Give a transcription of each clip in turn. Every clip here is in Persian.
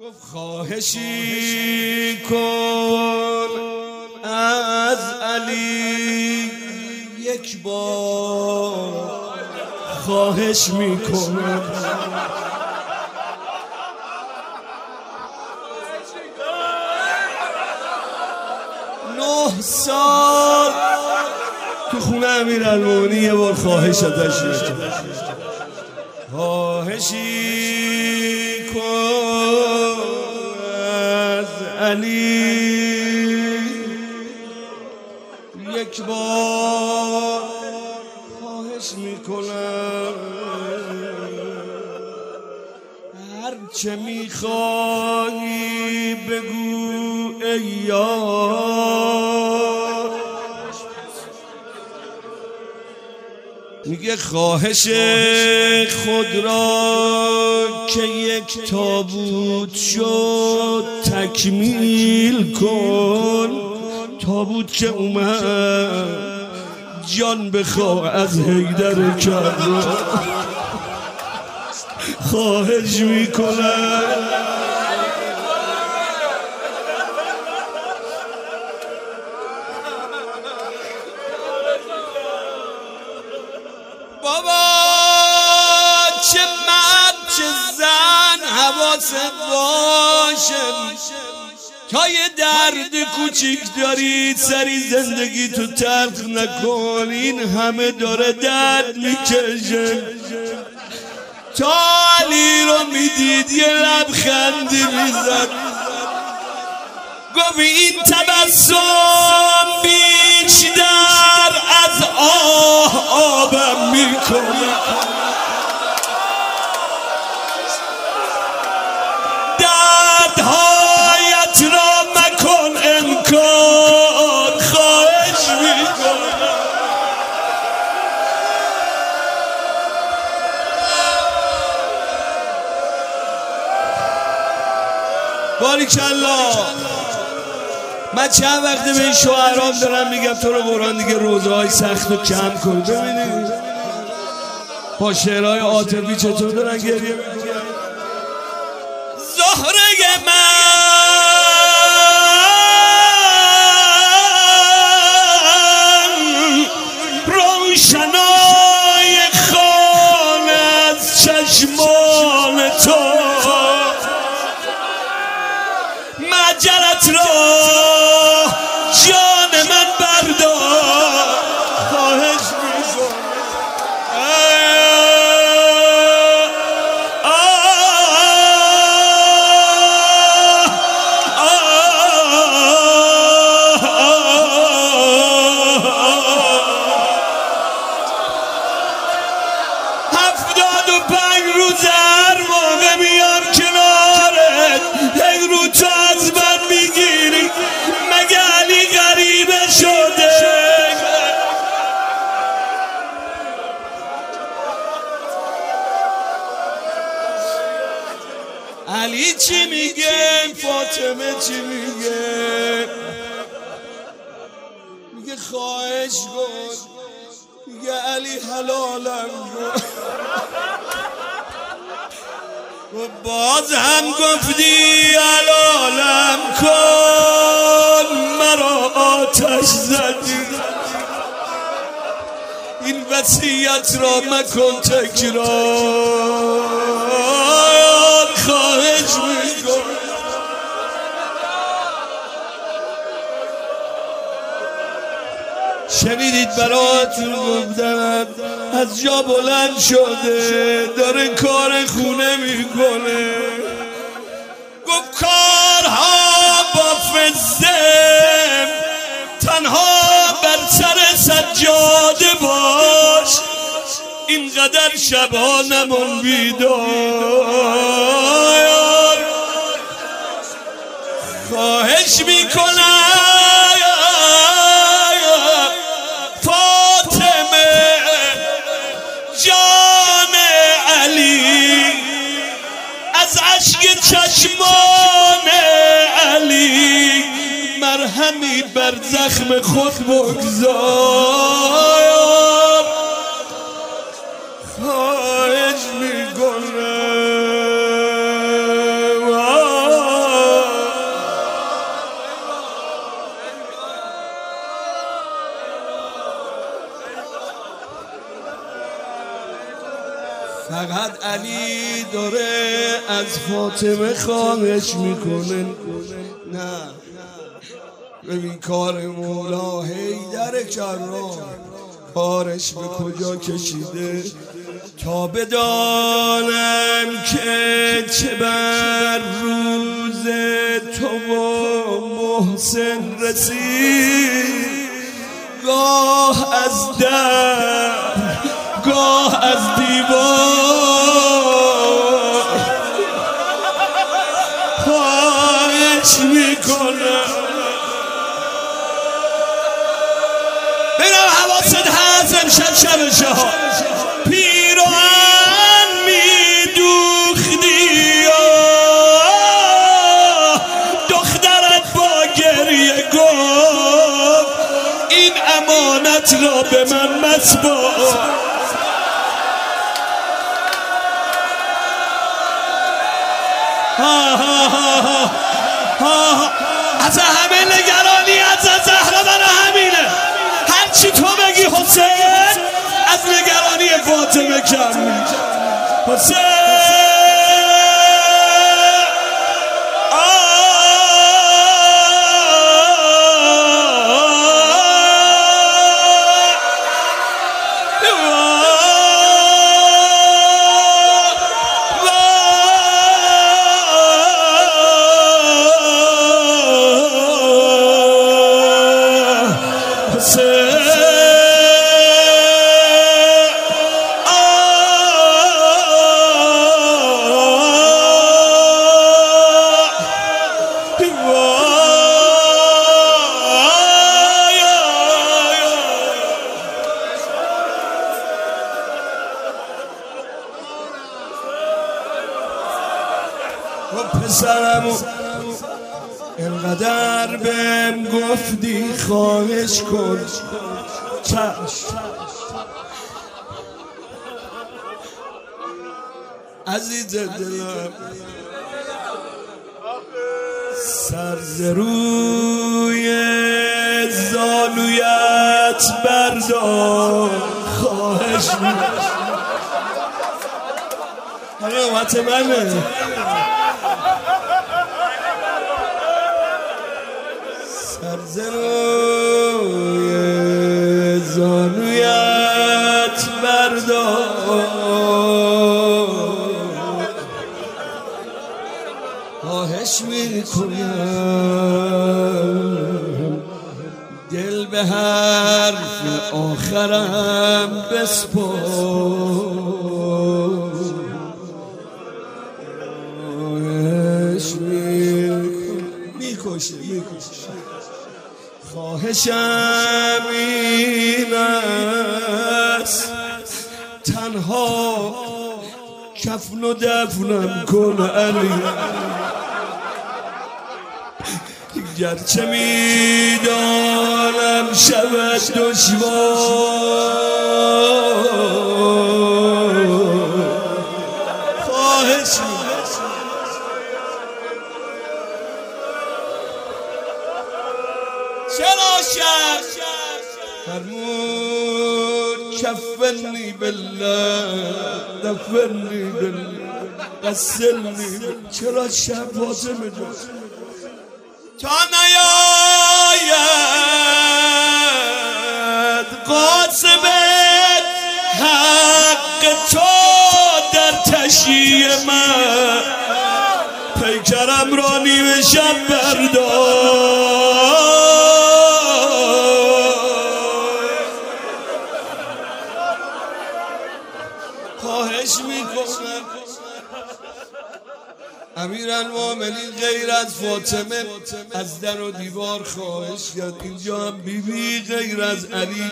گفت خواهشی کن از علی، یک بار خواهش میکنم. 9 سال تو خونه امیرالمومنین یه بار خواهش ازش میکنم، خواهشی کن از علی، یک بار خواهش میکنم، هر چه میخوایی بگو ای یار. میگه خواهش خود را که یک تابوت شد تکمیل کن. تابوت که اومد جان بخواه از حیدر کربلا، خواهش میکنم. بابا چه مرد چه زن حواست باشه، تا یه درد کوچیک داری سری زندگی تو تلخ نکن. این همه داره درد میکشه. تا علی رو میدید یه لبخندی میزد، گفت این تبسم بیشتر از آبم میکنه. دردهایت را مکن انکار، خواهش میکنم. باریکالله. من چند وقته به این شوهرام دارم میگم تو رو قرآن دیگه روزهای سخت رو کم کن. ببینید با شعرهای عاطفی چطور دارن گریه میکنن. زهره من روشنای خانه از چشمان تو، مجرت را جان من بردار، خواهش میکنم. علی چی میگه؟ فاطمه چی میگه؟ میگه خواهش کن. میگه علی حلالم کن. و باز هم گفتی حلالم کن، مرا آتش زدی. این وصیت را مکن تکرار، خواهش میکنم. شنیدید براتون گفتم از جا بلند شده داره کار خونه میکنه. گفت کارها با فزه، تنها بر سر سجاده باش، اینقدر شبها نمون بیدار. خواهش میکنم فاطمه جان علی، از اشک چشمان علی مرهمی بر زخم خود بگذار. خواهش میکنم از فاطمه خواهش میکنه نه ببین کار مولا حیدر کرام کارش به کجا کشیده تا بدانم که چه بر روز تو و محسن رسید گاه از در گاه از دیوار خواهش میکنم بینم حواست هست امشب شب شهاد پیران میدوختی دخترت با گریه گفت این امانت را به من مسپار از همه نگرانی از زهرا برا همینه هرچی تو بگی حسین از نگرانی فاطمه کم میشه حسین پسرمو اینقدر بهم گفتی خواهش کن چشم عزیز دلم سر ز روی زانویت بردار خواهش میکنم نوبت منه سر ز روی زانویت بردار خواهش میکنم دل به حرف آخرم بسپار میکشه خواهشم این است تنها کفن و دفنم کن علی گرچه میدانم شود دشوار خواهش چرا شد فرمود کفنی بالله دفنی بالله قسلنی چرا شب فاطمه جان تا نیاید قاسم حق تو در تشییع من پیکرم را نیمه شب بردار خواهش میکنم امیرالمومنین غیر از فاطمه از در و دیوار خواهش کرد اینجا هم بیبی غیر از علی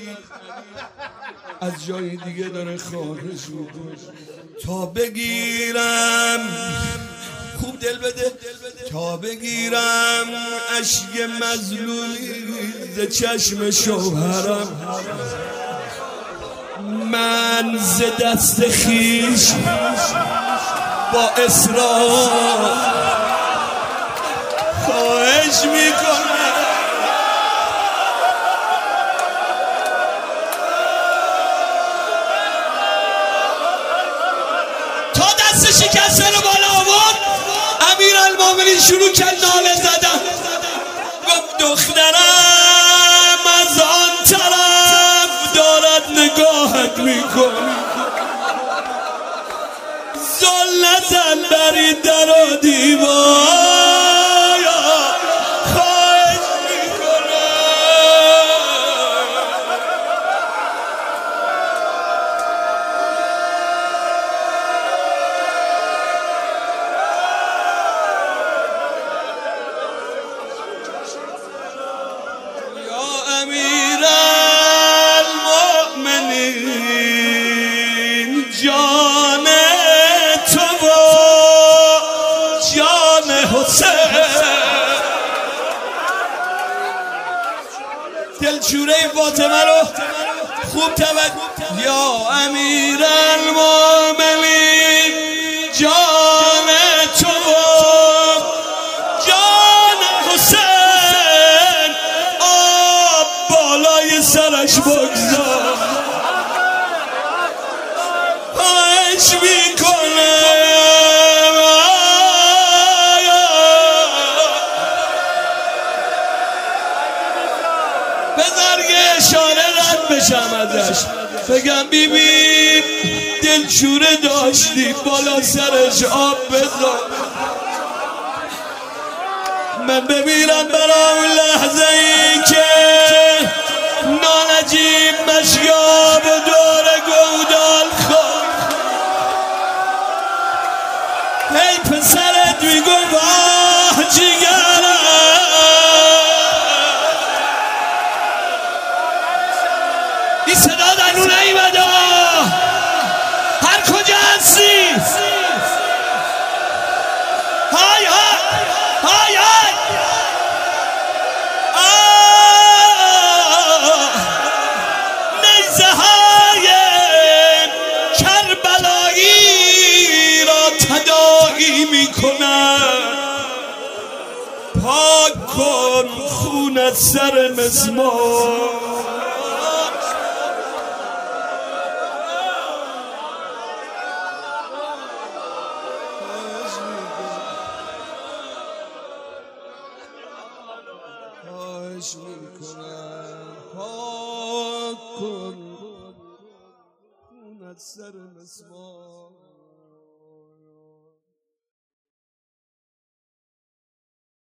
از جای دیگه داره خواهش میکنه تا بگیرم خوب دل بده تا بگیرم اشک مظلومی ز چشم شوهرم من ز دست خیش با اصرار خواهش میکنم تا دست شکسته رو بالا شروع کرد ناله زدن، گفت دخترم از آن طرف دارد نگاهت میکن، زل نزن بری در و دیوار، خواهش میکنم. یا امیر المؤمنین، جان تو و جان حسین، دلشوره فاطمه رو خوب توجه. یا امیر المؤمنین، جان تو و جان حسین، آب بالای سرش بگذار، خواهش میکنه. بذار یه اشاره رد بشم ازش، بگم بیبی دلشوره داشتی بالا سرش آب بذار، من ببینم برای اون لحظه ای که نانجیب مشیاب و دور گودال خود، ای پسرت میگو واه جیگرم، این صدا در نون نیمده، هر کجا هستی های های های های نیزه های کربلایی را تداعی میکنن، پاک کن خون از سر مسمار. خواهش میکنم پاک کن خون از سر مسمار.